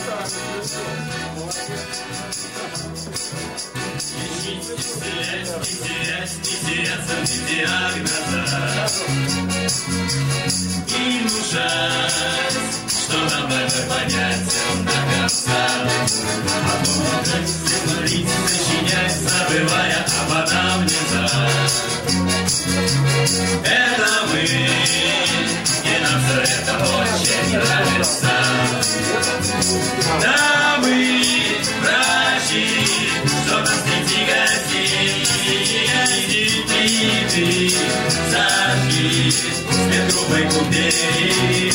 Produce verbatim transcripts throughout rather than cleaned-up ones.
И внушать, что нам это понятен до конца. А то как говорить, сочинять, забывая об анамнезах. Это мы, и нам все это очень нравится. Да, мы врачи, что нас не тяготит. И ты зажги свет грубой купели.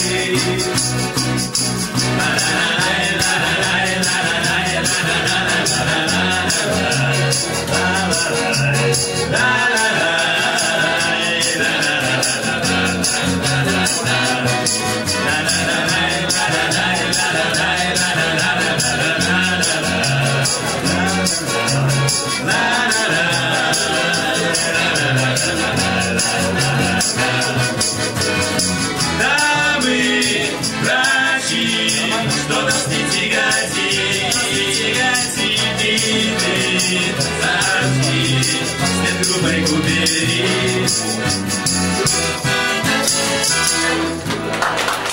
Да, мы врачи, что нас не тяготит, и ты зажги свет грубой купели.